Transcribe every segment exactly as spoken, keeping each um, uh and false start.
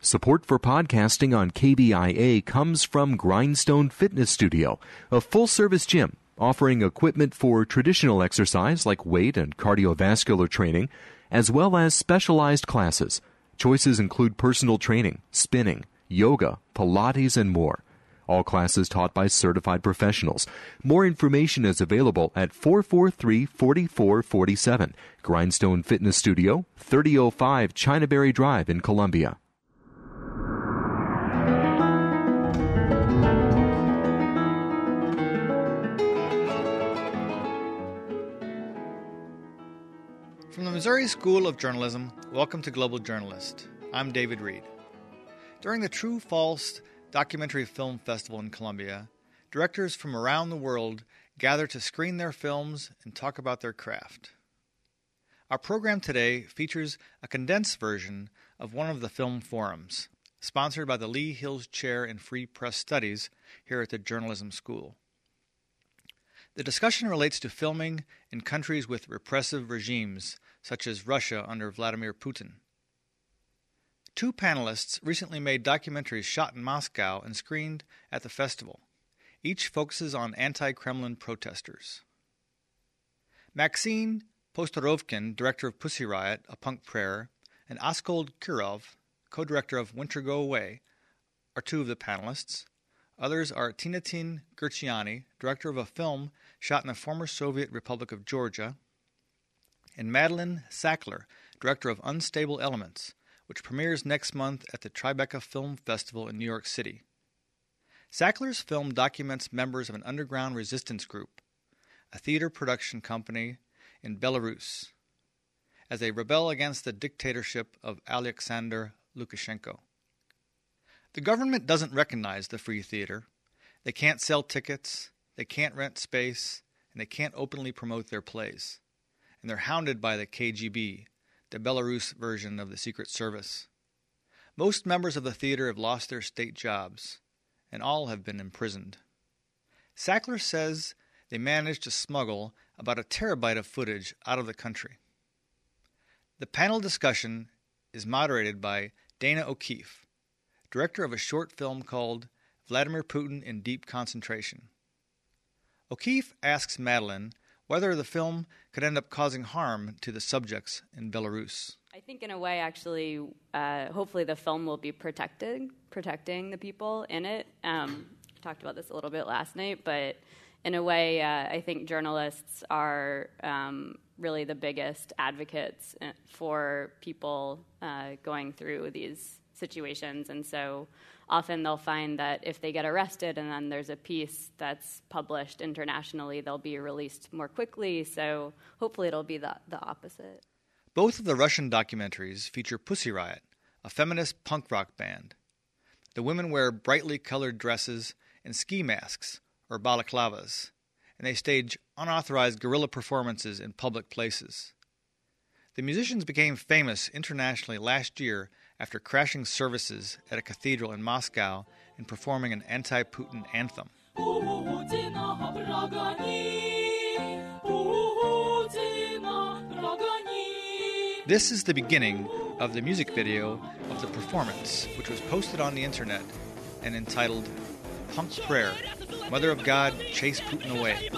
Support for podcasting on K B I A comes from Grindstone Fitness Studio, a full-service gym offering equipment for traditional exercise like weight and cardiovascular training, as well as specialized classes. Choices include personal training, spinning, yoga, Pilates, and more. All classes taught by certified professionals. More information is available at four four three, four four four seven. Grindstone Fitness Studio, thirty oh five Chinaberry Drive in Columbia. From the Missouri School of Journalism, welcome to Global Journalist. I'm David Reed. During the True False Documentary Film Festival in Columbia, directors from around the world gather to screen their films and talk about their craft. Our program today features a condensed version of one of the film forums, sponsored by the Lee Hills Chair in Free Press Studies here at the Journalism School. The discussion relates to filming in countries with repressive regimes, such as Russia under Vladimir Putin. Two panelists recently made documentaries shot in Moscow and screened at the festival. Each focuses on anti-Kremlin protesters. Maxine Postorovkin, director of Pussy Riot, A Punk Prayer, and Askold Kirov, co-director of Winter Go Away, are two of the panelists. Others are Tinatin Gurchiani, director of a film shot in the former Soviet Republic of Georgia, and Madeline Sackler, director of Unstable Elements, which premieres next month at the Tribeca Film Festival in New York City. Sackler's film documents members of an underground resistance group, a theater production company in Belarus, as they rebel against the dictatorship of Alexander Lukashenko. The government doesn't recognize the free theater. They can't sell tickets, they can't rent space, and they can't openly promote their plays. And they're hounded by the K G B, the Belarus version of the Secret Service. Most members of the theater have lost their state jobs, and all have been imprisoned. Sackler says they managed to smuggle about a terabyte of footage out of the country. The panel discussion is moderated by Dana O'Keefe, director of a short film called Vladimir Putin in Deep Concentration. O'Keefe asks Madeline whether the film could end up causing harm to the subjects in Belarus. I think in a way, actually, uh, hopefully the film will be protected, protecting the people in it. Um, we talked about this a little bit last night, but in a way, uh, I think journalists are um, really the biggest advocates for people uh, going through these situations, and so often they'll find that if they get arrested and then there's a piece that's published internationally, they'll be released more quickly, so hopefully it'll be the, the opposite. Both of the Russian documentaries feature Pussy Riot, a feminist punk rock band. The women wear brightly colored dresses and ski masks, or balaclavas, and they stage unauthorized guerrilla performances in public places. The musicians became famous internationally last year after crashing services at a cathedral in Moscow and performing an anti-Putin anthem. This is the beginning of the music video of the performance, which was posted on the internet and entitled Punk Prayer, Mother of God, Chase Putin Away.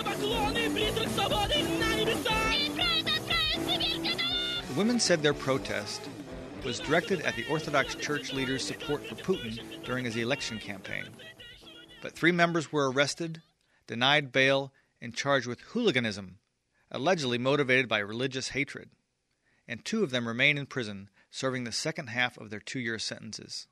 The women said their protest was directed at the Orthodox Church leader's support for Putin during his election campaign. But three members were arrested, denied bail, and charged with hooliganism, allegedly motivated by religious hatred. And two of them remain in prison, serving the second half of their two-year sentences.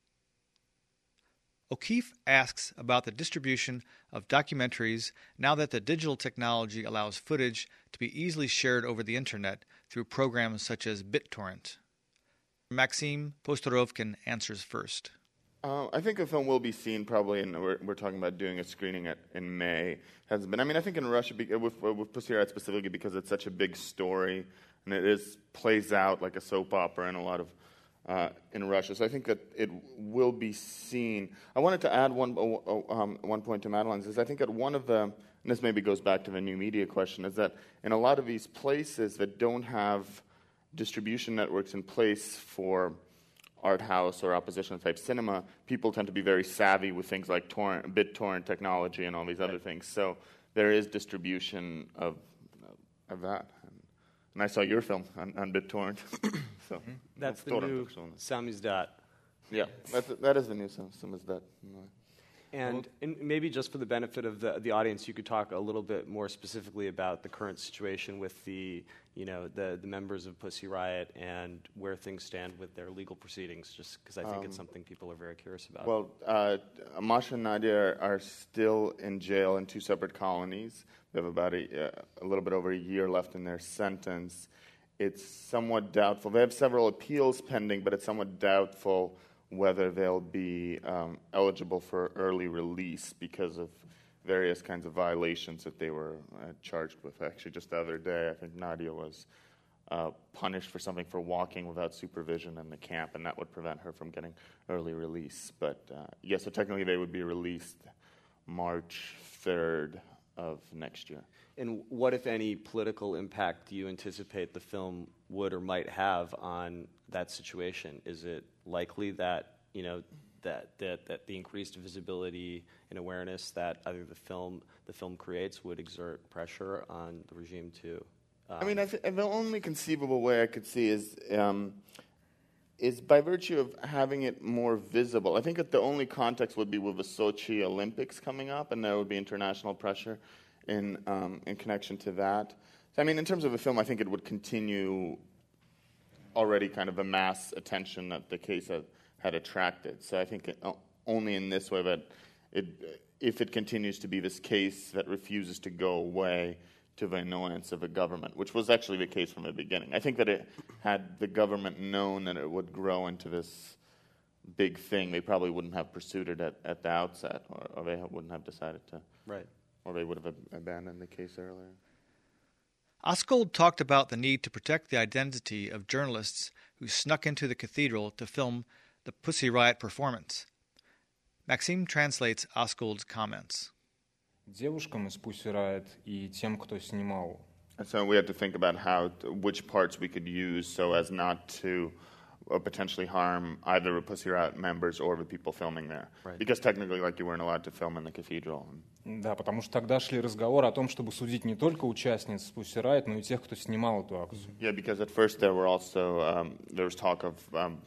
O'Keefe asks about the distribution of documentaries now that the digital technology allows footage to be easily shared over the internet through programs such as BitTorrent. Maxime Postorovkin answers first. Uh, I think a film will be seen probably, and we're, we're talking about doing a screening at, in May. Has been. I mean, I think in Russia, with, with Pussy Riot specifically, because it's such a big story, and it is plays out like a soap opera in a lot of uh, in Russia. So I think that it will be seen. I wanted to add one uh, um, one point to Madeline's is I think that one of the, and this maybe goes back to the new media question, is that in a lot of these places that don't have distribution networks in place for art house or opposition type cinema, people tend to be very savvy with things like torrent, BitTorrent technology and all these other things. So there is distribution of of that. And, and I saw your film on, on BitTorrent. So that's the new Samizdat. Yeah, that's, that is the new Samizdat. And, and maybe just for the benefit of the, the audience, you could talk a little bit more specifically about the current situation with the, you know, the, the members of Pussy Riot and where things stand with their legal proceedings, just because I think um, it's something people are very curious about. Well, uh, Masha and Nadia are, are still in jail in two separate colonies. They have about a, uh, a little bit over a year left in their sentence. It's somewhat doubtful. They have several appeals pending, but it's somewhat doubtful whether they'll be um, eligible for early release because of various kinds of violations that they were uh, charged with. Actually, just the other day, I think Nadia was uh, punished for something for walking without supervision in the camp, and that would prevent her from getting early release. But uh, yes, yeah, so technically they would be released March third of next year. And what, if any, political impact do you anticipate the film would or might have on that situation? Is it likely that, you know, that, that, that the increased visibility and awareness that either the film the film creates would exert pressure on the regime to? Um, I mean, I th- the only conceivable way I could see is um, is by virtue of having it more visible. I think that the only context would be with the Sochi Olympics coming up, and there would be international pressure in um, in connection to that. So, I mean, in terms of the film, I think it would continue already kind of the mass attention that the case had, had attracted. So I think it, only in this way that it, if it continues to be this case that refuses to go away to the annoyance of the government, which was actually the case from the beginning. I think that it had the government known that it would grow into this big thing, they probably wouldn't have pursued it at, at the outset, or, or they wouldn't have decided to. Right. Or they would have abandoned the case earlier. Askold talked about the need to protect the identity of journalists who snuck into the cathedral to film the Pussy Riot performance. Maxime translates Askold's comments. Девушкам из Pussy Riot и тем, кто снимал. And so we had to think about how, to, which parts we could use so as not to uh, potentially harm either the Pussy Riot members or the people filming there. Right. Because technically, like, you weren't allowed to film in the cathedral. Да, потому что тогда шли разговоры о том, чтобы судить не только участниц Pussy Riot, но и тех, кто снимал эту акцию. Yeah, because at first there were also um, there was talk of um,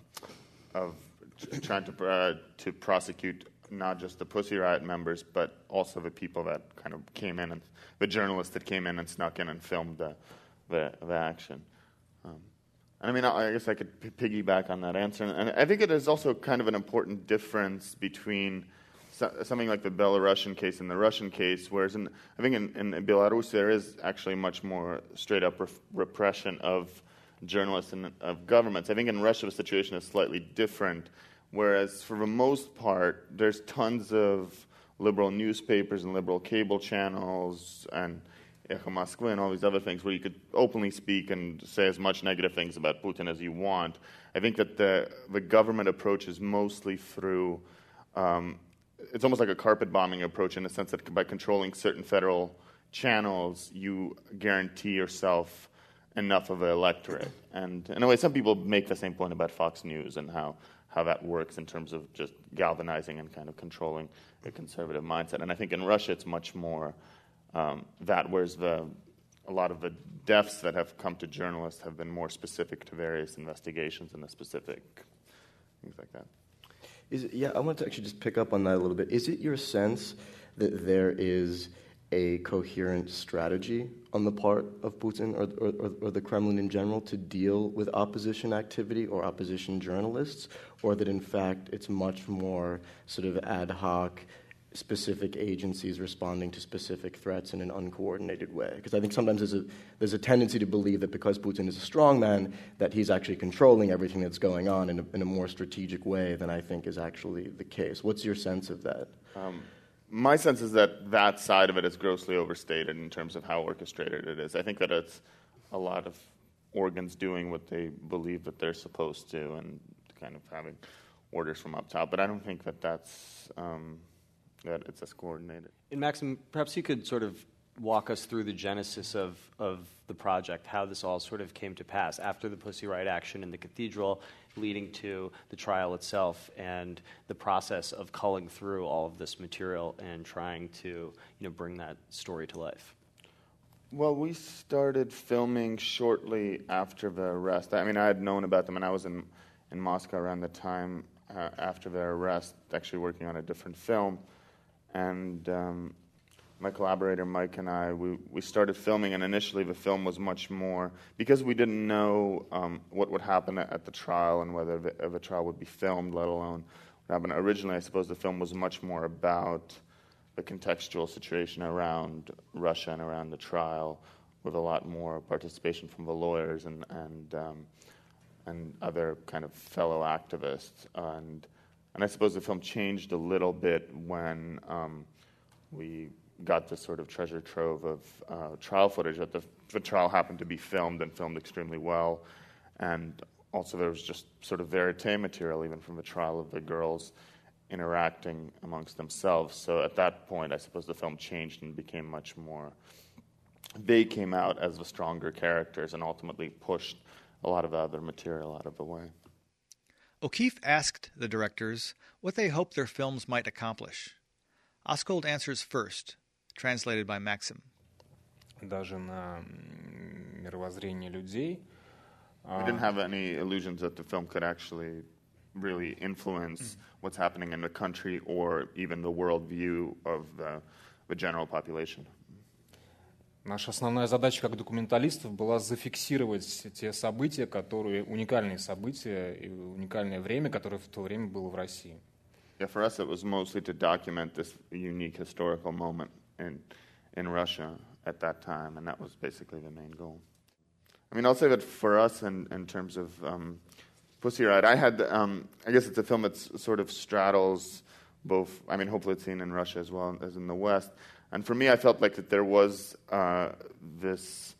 of trying to uh, to prosecute not just the Pussy Riot members, but also the people that kind of came in and the journalists that came in and snuck in and filmed the the, the action. Um, and I mean, I, I guess I could p- piggyback on that answer, and I think it is also kind of an important difference between something like the Belarusian case and the Russian case, whereas in, I think in, in Belarus there is actually much more straight-up ref- repression of journalists and of governments. I think in Russia the situation is slightly different, whereas for the most part there's tons of liberal newspapers and liberal cable channels and Echo Moskva and all these other things where you could openly speak and say as much negative things about Putin as you want. I think that the, the government approach is mostly through... Um, It's almost like a carpet bombing approach in the sense that by controlling certain federal channels, you guarantee yourself enough of an electorate. And in a way, some people make the same point about Fox News and how, how that works in terms of just galvanizing and kind of controlling the conservative mindset. And I think in Russia, it's much more um, that, whereas the, a lot of the deaths that have come to journalists have been more specific to various investigations and the specific things like that. Is it, yeah, I want to actually just pick up on that a little bit. Is it your sense that there is a coherent strategy on the part of Putin or, or, or the Kremlin in general to deal with opposition activity or opposition journalists, or that in fact it's much more sort of ad hoc, specific agencies responding to specific threats in an uncoordinated way? Because I think sometimes there's a, there's a tendency to believe that because Putin is a strongman, that he's actually controlling everything that's going on in a, in a more strategic way than I think is actually the case. What's your sense of that? Um, my sense is that that side of it is grossly overstated in terms of how orchestrated it is. I think that it's a lot of organs doing what they believe that they're supposed to and kind of having orders from up top. But I don't think that that's... Um, that it's as coordinated. And Maxim, perhaps you could sort of walk us through the genesis of, of the project, how this all sort of came to pass after the Pussy Riot action in the cathedral, leading to the trial itself and the process of culling through all of this material and trying to, you know, bring that story to life? Well, we started filming shortly after the arrest. I mean, I had known about them, and I was in, in Moscow around the time uh, after their arrest, actually working on a different film. And um, my collaborator Mike and I, we, we started filming, and initially the film was much more, because we didn't know um, what would happen at, at the trial and whether the, the trial would be filmed, let alone what happened. Originally, I suppose the film was much more about the contextual situation around Russia and around the trial, with a lot more participation from the lawyers and and um, and other kind of fellow activists. And and I suppose the film changed a little bit when um, we got this sort of treasure trove of uh, trial footage. That the, the trial happened to be filmed and filmed extremely well, and also there was just sort of verite material even from the trial of the girls interacting amongst themselves. So at that point, I suppose the film changed and became much more. They came out as the stronger characters and ultimately pushed a lot of the other material out of the way. O'Keeffe asked the directors what they hoped their films might accomplish. Askold answers first, translated by Maxim. Даже на м, мировоззрение людей. We didn't have any illusions that the film could actually really influence mm. what's happening in the country or even the worldview of the, the general population. Наша основная задача как документалистов была зафиксировать те события, которые уникальные события и уникальное время, которое в то время было в России. Yeah, for us, it was mostly to document this unique historical moment in in Russia at that time, and that was basically the main goal. I mean, I'll say that for us, in in terms of um, Pussy Riot, I had, um, I guess it's a film that sort of straddles both, I mean, hopefully it's seen in Russia as well as in the West. And for me, I felt like that there was uh, this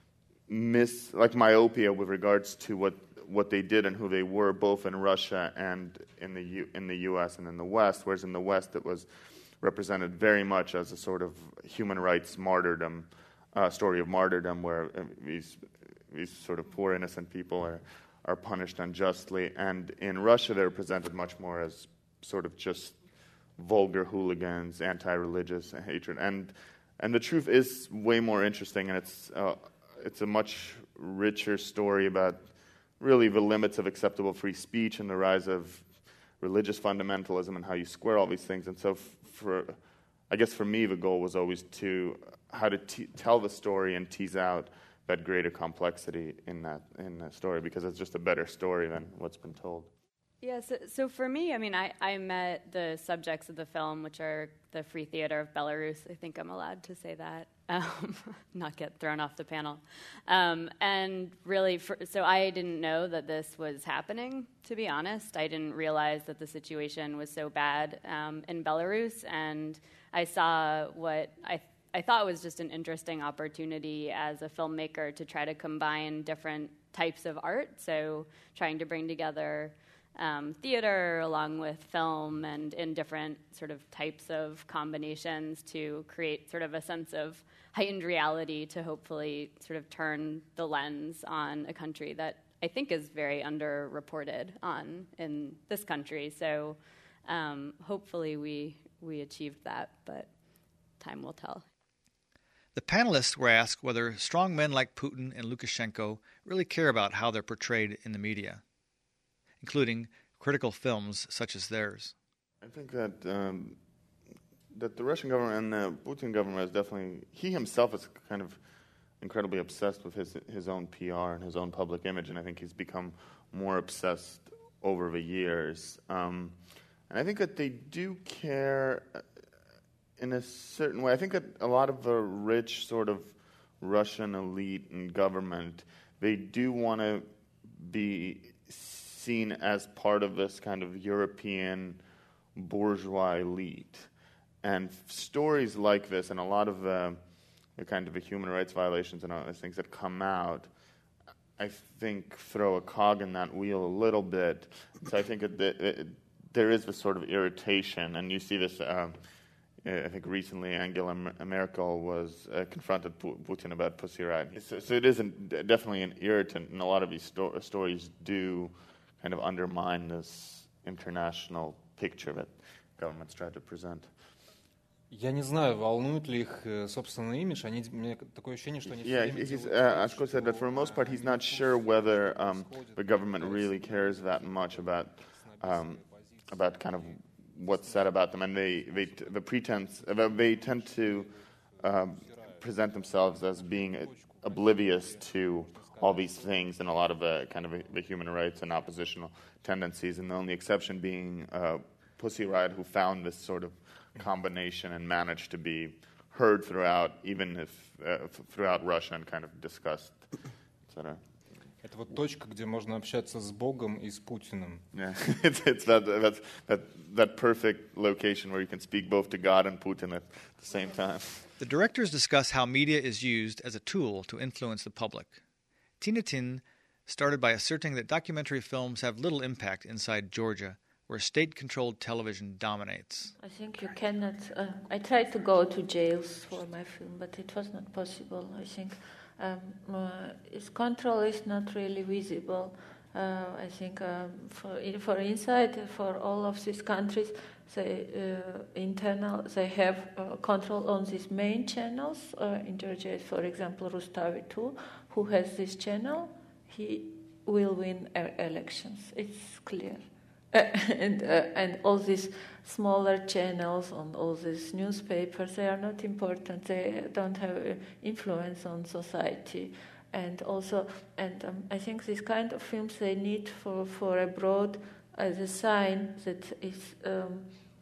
mis, like myopia with regards to what, what they did and who they were, both in Russia and in the U, in the U S and in the West, whereas in the West it was represented very much as a sort of human rights martyrdom, uh, story of martyrdom, where these, these sort of poor innocent people are are punished unjustly. And in Russia, they're presented much more as sort of just vulgar hooligans, anti-religious hatred. And and the truth is way more interesting, and it's uh, it's a much richer story about really the limits of acceptable free speech and the rise of religious fundamentalism and how you square all these things. And so for, I guess for me, the goal was always to, how to te- tell the story and tease out that greater complexity in that in that story, because it's just a better story than what's been told. Yeah, so, so for me, I mean, I, I met the subjects of the film, which are the Free Theater of Belarus. I think I'm allowed to say that, um, not get thrown off the panel. Um, and really, for, so I didn't know that this was happening, to be honest. I didn't realize that the situation was so bad um, in Belarus, and I saw what I I thought was just an interesting opportunity as a filmmaker to try to combine different types of art, so trying to bring together um, theater along with film and in different sort of types of combinations to create sort of a sense of heightened reality to hopefully sort of turn the lens on a country that I think is very underreported on in this country. So um, hopefully we we achieved that, but time will tell. The panelists were asked whether strong men like Putin and Lukashenko really care about how they're portrayed in the media, including critical films such as theirs. I think that um, that the Russian government and the Putin government is definitely, he himself is kind of incredibly obsessed with his his own P R and his own public image, and I think he's become more obsessed over the years. Um, and I think that they do care in a certain way. I think that a lot of the rich sort of Russian elite and government, they do want to be seen as part of this kind of European bourgeois elite. And stories like this and a lot of the, the kind of the human rights violations and all those things that come out, I think throw a cog in that wheel a little bit. So I think that the, it, there is this sort of irritation, and you see this... Uh, I think recently Angela Merkel was uh, confronted Putin about Pussy Riot. So, so it isn't definitely an irritant, and a lot of these sto- stories do kind of undermine this international picture that governments try to present. Я не знаю, волнует ли их собственный имидж. Они, у меня такое ощущение, что они yeah, все время he's, делают... uh, Ashko said that for the most part, he's not sure whether um, the government really cares that much about um, about kind of what's said about them, and they, they the pretense they tend to um, present themselves as being oblivious to all these things and a lot of the kind of the human rights and oppositional tendencies, and the only exception being uh, Pussy Riot, who found this sort of combination and managed to be heard throughout, even if uh, throughout Russia, and kind of discussed, et cetera. Это вот точка, где можно общаться с Богом и с Путиным. Yeah, it's, it's that, that that that perfect location where you can speak both to God and Putin at the same time. The directors discuss how media is used as a tool to influence the public. Tinatin started by asserting that documentary films have little impact inside Georgia, where state-controlled television dominates. I think you cannot... Uh, I tried to go to jails for my film, but it was not possible. I think um, uh, its control is not really visible. Uh, I think um, for for inside, for all of these countries, they uh, internal they have uh, control on these main channels. Uh, in Georgia, for example, Rustavi two, who has this channel, he will win uh, elections. It's clear. Uh, and uh, and all these smaller channels on all these newspapers, they are not important. They don't have uh, influence on society, and also and um, I think this kind of films they need for for abroad as a sign that it's um,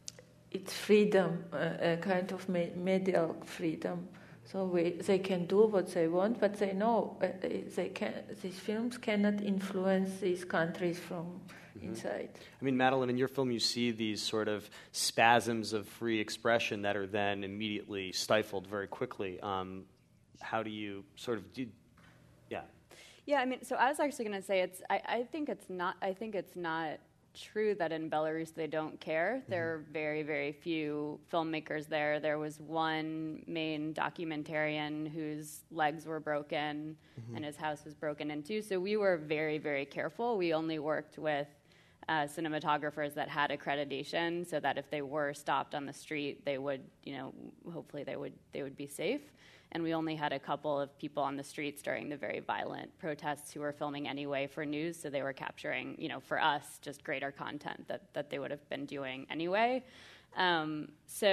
it's freedom, uh, a kind of me- medial freedom. So we, they can do what they want, but they know uh, they can. These films cannot influence these countries from. Inside. I mean, Madeline, in your film, you see these sort of spasms of free expression that are then immediately stifled very quickly. Um, how do you sort of do? Yeah. Yeah, I mean, so I was actually going to say it's. I, I think it's not. I think it's not true that in Belarus they don't care. Mm-hmm. There are very, very few filmmakers there. There was one main documentarian whose legs were broken mm-hmm. and his house was broken into. So we were very, very careful. We only worked with Uh, cinematographers that had accreditation, so that if they were stopped on the street, they would, you know, hopefully they would they would be safe. And we only had a couple of people on the streets during the very violent protests who were filming anyway for news, so they were capturing, you know, for us, just greater content that, that they would have been doing anyway. Um, so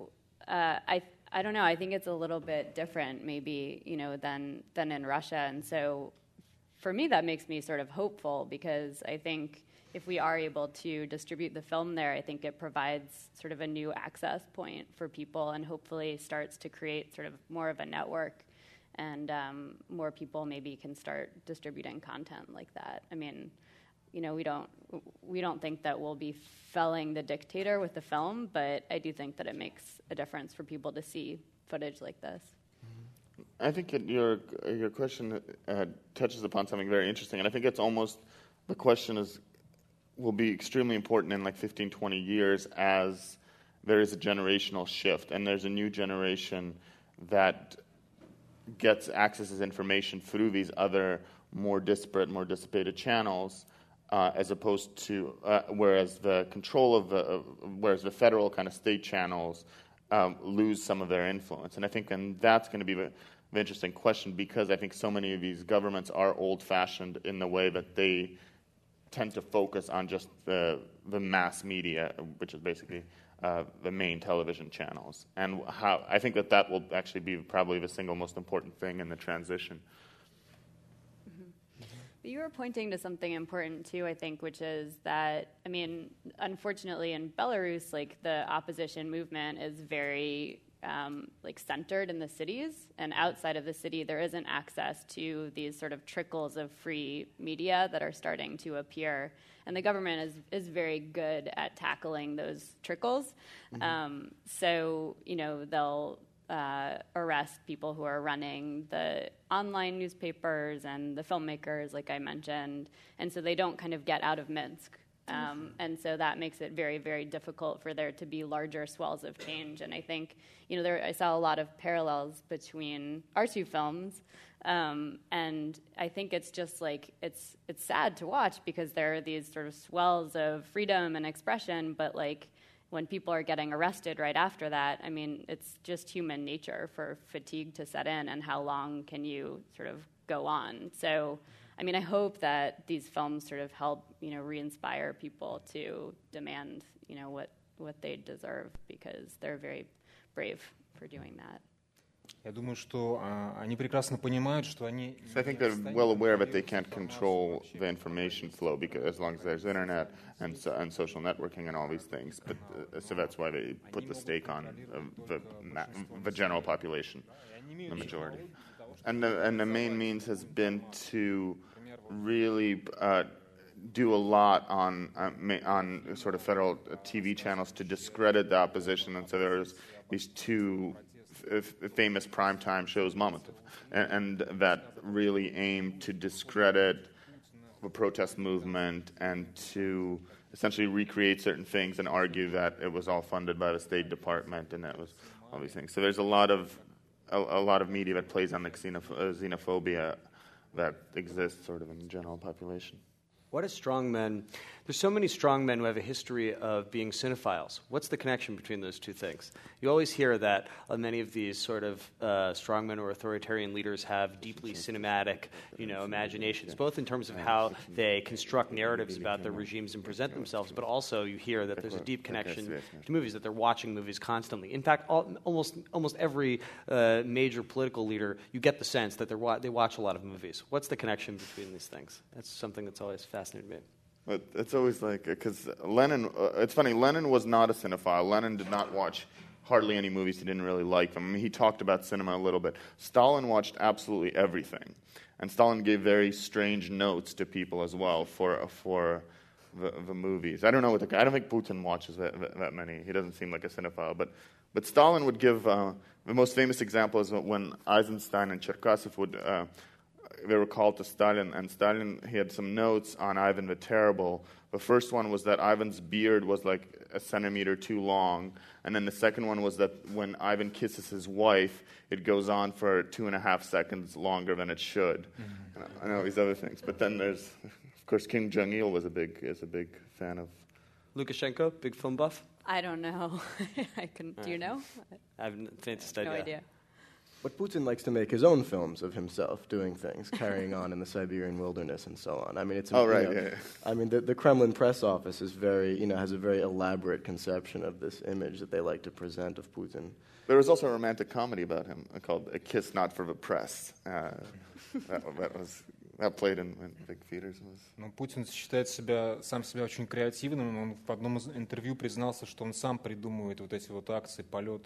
uh, I I don't know. I think it's a little bit different, maybe, you know, than than in Russia. And so for me, that makes me sort of hopeful, because I think if we are able to distribute the film there, I think it provides sort of a new access point for people, and hopefully starts to create sort of more of a network, and um, more people maybe can start distributing content like that. I mean, you know, we don't we don't think that we'll be felling the dictator with the film, but I do think that it makes a difference for people to see footage like this. I think it, your your question uh, touches upon something very interesting, and I think it's almost the question is. Will be extremely important in like fifteen, twenty years as there is a generational shift, and there's a new generation that gets access to information through these other more disparate, more dissipated channels, uh, as opposed to uh, whereas the control of the uh, whereas the federal kind of state channels um, lose some of their influence. And I think and that's going to be the, the interesting question, because I think so many of these governments are old-fashioned in the way that they tend to focus on just the the mass media, which is basically uh, the main television channels, and how I think that that will actually be probably the single most important thing in the transition. Mm-hmm. But you were pointing to something important too, I think, which is that, I mean, unfortunately in Belarus, like the opposition movement is very Um, like centered in the cities, and outside of the city there isn't access to these sort of trickles of free media that are starting to appear, and the government is is very good at tackling those trickles. Mm-hmm. Um, so you know they'll uh, arrest people who are running the online newspapers and the filmmakers, like I mentioned, and so they don't kind of get out of Minsk. Um, and so that makes it very, very difficult for there to be larger swells of change. And I think, you know, there, I saw a lot of parallels between our two films. Um, and I think it's just like, it's it's sad to watch because there are these sort of swells of freedom and expression, but like when people are getting arrested right after that, I mean, it's just human nature for fatigue to set in, and how long can you sort of go on? So, I mean, I hope that these films sort of help, you know, re-inspire people to demand, you know, what, what they deserve, because they're very brave for doing that. Я думаю, что uh, они прекрасно понимают, что они... So I think they're well aware that they can't control the information flow because as long as there's internet and so, and social networking and all these things, but uh, so that's why they put the stake on uh, the the general population, the majority, and the and the main means has been to really uh, do a lot on uh, on sort of federal T V channels to discredit the opposition, and so there's these two F- famous primetime shows, Mamatov, and, and that really aimed to discredit the protest movement and to essentially recreate certain things and argue that it was all funded by the State Department and that was all these things. So there's a lot of a, a lot of media that plays on the xenoph- uh, xenophobia that exists sort of in the general population. What is strongmen? There's so many strongmen who have a history of being cinephiles. What's the connection between those two things? You always hear that uh, many of these sort of uh, strongmen or authoritarian leaders have deeply cinematic, you know, imaginations, both in terms of how they construct narratives about their regimes and present themselves, but also you hear that there's a deep connection to movies, that they're watching movies constantly. In fact, all, almost almost every uh, major political leader, you get the sense that they're wa- they watch a lot of movies. What's the connection between these things? That's something that's always fascinated me. But it's always like, because Lenin, uh, it's funny, Lenin was not a cinephile. Lenin did not watch hardly any movies. He didn't really like them. I mean, he talked about cinema a little bit. Stalin watched absolutely everything. And Stalin gave very strange notes to people as well for for the, the movies. I don't know what the, I don't think Putin watches that, that, that many. He doesn't seem like a cinephile. But, but Stalin would give, uh, the most famous example is when Eisenstein and Cherkasov would... Uh, they were called to Stalin, and Stalin, he had some notes on Ivan the Terrible. The first one was that Ivan's beard was like a centimeter too long, and then the second one was that when Ivan kisses his wife, it goes on for two and a half seconds longer than it should. Mm-hmm. I know these other things, but then there's, of course, Kim Jong-il was a big is a big fan of. Lukashenko, big film buff? I don't know. I can. Do you know? I have the faintest no idea. idea. But Putin likes to make his own films of himself doing things, carrying on in the Siberian wilderness and so on. I mean, it's a, oh right. You know, yeah, yeah. I mean, the, the Kremlin press office is very, you know, has a very elaborate conception of this image that they like to present of Putin. There was also a romantic comedy about him called "A Kiss Not for the Press." Uh, that, that was that played in, in big theaters. Ну, Путин считает себя сам себя очень креативным. Он в одном из интервью признался, что он сам придумывает вот эти вот акции, полет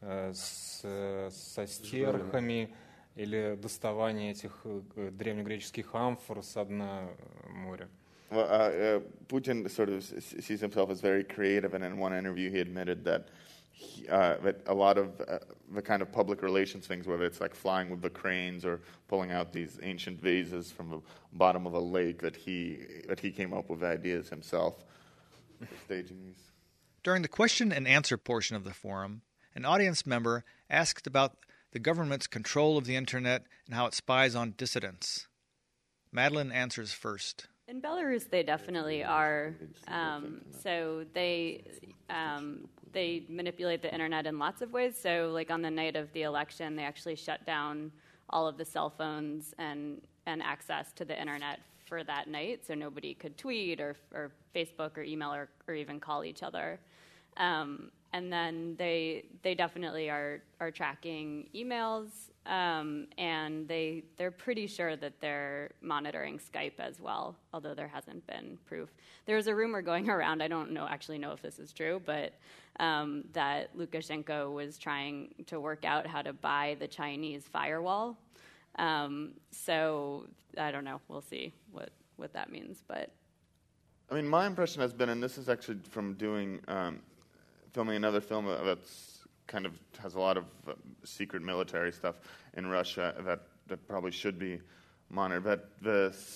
с, со стерхами или доставание этих древнегреческих амфор с дна моря. Well, uh, uh, Putin sort of sees himself as very creative, and in one interview he admitted that he, uh, that a lot of uh, the kind of public relations things, whether it's like flying with the cranes or pulling out these ancient vases from the bottom of a lake, that he that he came up with ideas himself for staging these. During the question and answer portion of the forum, an audience member asked about the government's control of the internet and how it spies on dissidents. Madeline answers first. In Belarus, they definitely are. Um, so they um, they manipulate the internet in lots of ways. So, like on the night of the election, they actually shut down all of the cell phones and and access to the internet for that night, so nobody could tweet or or Facebook or email or, or even call each other. Um, and then they they definitely are are tracking emails, um, and they they're pretty sure that they're monitoring Skype as well, although there hasn't been proof. There's a rumor going around, I don't know actually know if this is true, but um, that Lukashenko was trying to work out how to buy the Chinese firewall. Um, so I don't know, we'll see what, what that means, but I mean, my impression has been, and this is actually from doing um, filming another film that's kind of has a lot of uh, secret military stuff in Russia that, that probably should be monitored. But the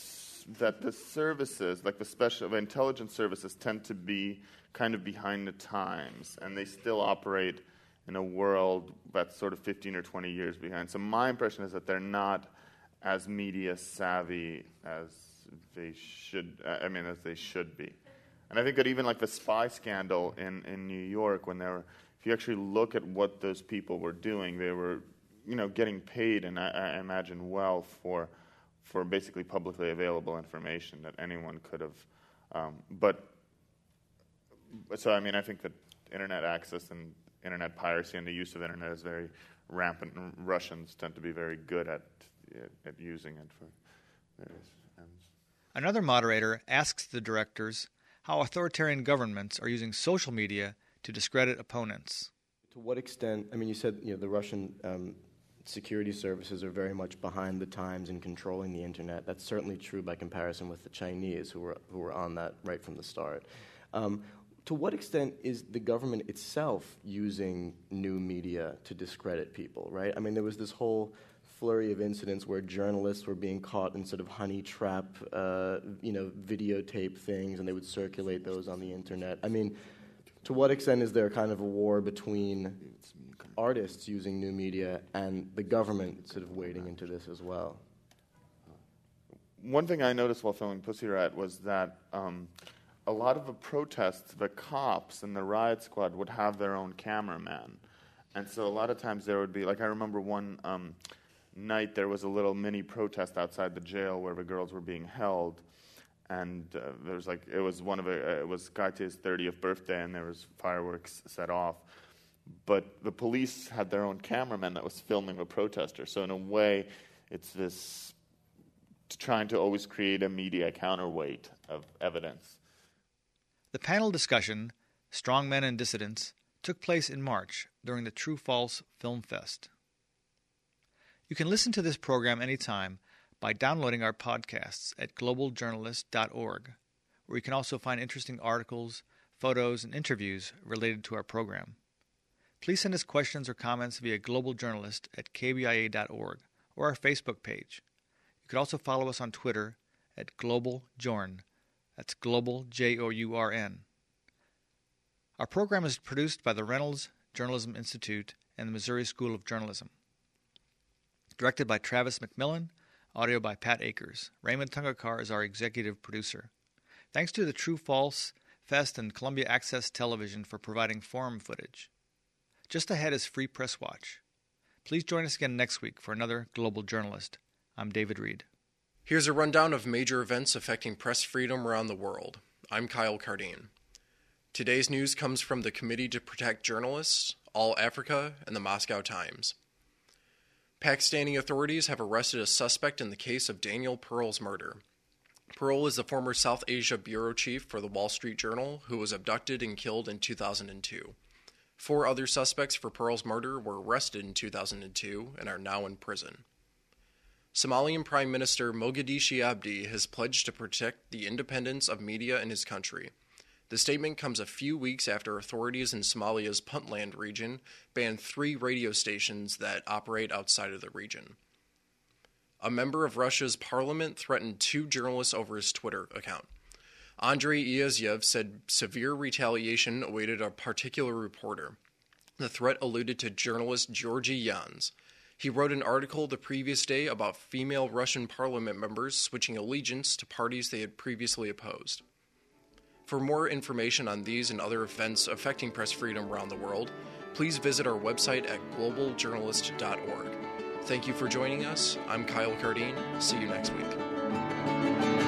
that the services, like the special the intelligence services, tend to be kind of behind the times, and they still operate in a world that's sort of fifteen or twenty years behind. So my impression is that they're not as media savvy as they should. I mean, as they should be. And I think that even like the spy scandal in, in New York, when they were, if you actually look at what those people were doing, they were, you know, getting paid, and I, I imagine well for for basically publicly available information that anyone could have. Um, but so I mean, I think that internet access and internet piracy and the use of internet is very rampant, and Russians tend to be very good at at using it for various ends. Another moderator asks the directors how authoritarian governments are using social media to discredit opponents. To what extent, I mean, you said, you know, the Russian um, security services are very much behind the times in controlling the internet. That's certainly true by comparison with the Chinese, who were who were on that right from the start. Um, to what extent is the government itself using new media to discredit people, right? I mean, there was this whole flurry of incidents where journalists were being caught in sort of honey trap, uh, you know, videotape things, and they would circulate those on the internet. I mean, to what extent is there kind of a war between artists using new media and the government sort of wading into this as well? One thing I noticed while filming Pussy Riot was that um, a lot of the protests, the cops and the riot squad would have their own cameraman. And so a lot of times there would be, like I remember one um, night there was a little mini protest outside the jail where the girls were being held. And uh, there was like, it was one of a, uh, it was Kaite's thirtieth birthday, and there was fireworks set off. But the police had their own cameraman that was filming the protester. So in a way, it's this trying to always create a media counterweight of evidence. The panel discussion, Strongmen and Dissidents, took place in March during the True False Film Fest. You can listen to this program anytime by downloading our podcasts at global journalist dot org, where you can also find interesting articles, photos, and interviews related to our program. Please send us questions or comments via Global Journalist at k b i a dot org or our Facebook page. You can also follow us on Twitter at Global Journ. That's Global J O U R N. Our program is produced by the Reynolds Journalism Institute and the Missouri School of Journalism. Directed by Travis McMillan, audio by Pat Akers. Raymond Tungakar is our executive producer. Thanks to the True False Fest and Columbia Access Television for providing forum footage. Just ahead is Free Press Watch. Please join us again next week for another Global Journalist. I'm David Reed. Here's a rundown of major events affecting press freedom around the world. I'm Kyle Cardine. Today's news comes from the Committee to Protect Journalists, All Africa, and the Moscow Times. Pakistani authorities have arrested a suspect in the case of Daniel Pearl's murder. Pearl is the former South Asia bureau chief for the Wall Street Journal, who was abducted and killed in two thousand two. Four other suspects for Pearl's murder were arrested in two thousand two and are now in prison. Somalian Prime Minister Mogadishu Abdi has pledged to protect the independence of media in his country. The statement comes a few weeks after authorities in Somalia's Puntland region banned three radio stations that operate outside of the region. A member of Russia's parliament threatened two journalists over his Twitter account. Andrei Iazyev said severe retaliation awaited a particular reporter. The threat alluded to journalist Georgy Yans. He wrote an article the previous day about female Russian parliament members switching allegiance to parties they had previously opposed. For more information on these and other events affecting press freedom around the world, please visit our website at global journalist dot org. Thank you for joining us. I'm Kyle Cardine. See you next week.